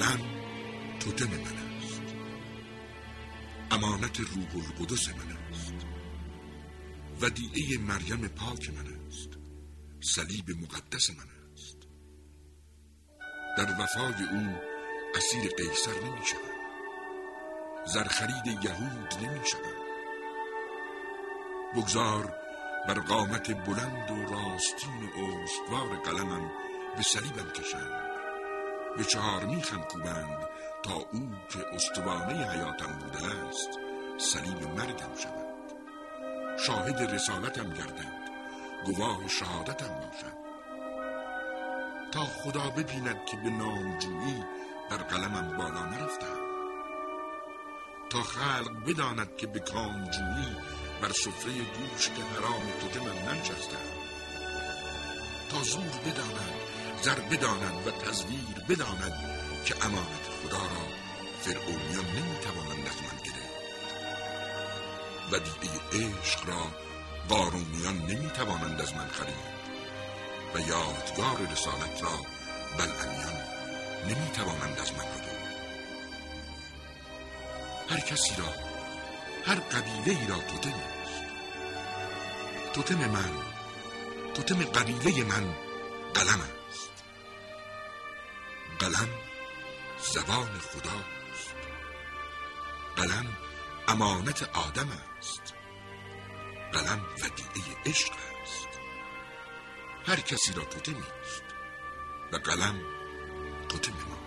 قلم توتم من است، امانت روح القدس من است، ودیعه مریم پاک من است، صلیب مقدس من است. در وفای او اسیر قیصر نمی شدم، زرخرید یهود نمی شدم. بگذار بر قامت بلند و راستین و استوار قلمم به صلیبم کشند، به 4 میخم کوبند تا او که استوانه حیاتم بوده است صلیب مرگم شود، شاهد رسالتم گردد، گواه شهادتم باشد، تا خدا ببیند که به نامجویی بر قلمم بالا نرفتم، تا خلق بداند که به کامجویی بر سفره گوشت حرام توتمم ننشستم، تا زور بداند، زر بداند و تزویر بداند که امانت خدا را فرعونیان نمیتوانند از من گرفت، ودیعه عشق را قارونیان نمیتوانند از من خرید و یادگار رسالت را بلعمیان نمیتوانند از من ربود. هر کسی را، هر قبیله ای را توتمی است. توتم من، توتم قبیله من قلم است. قلم زبان خداست. قلم امانت آدم است. قلم ودیعه عشق است. هر کسی را توتمی است و قلم توتم ما.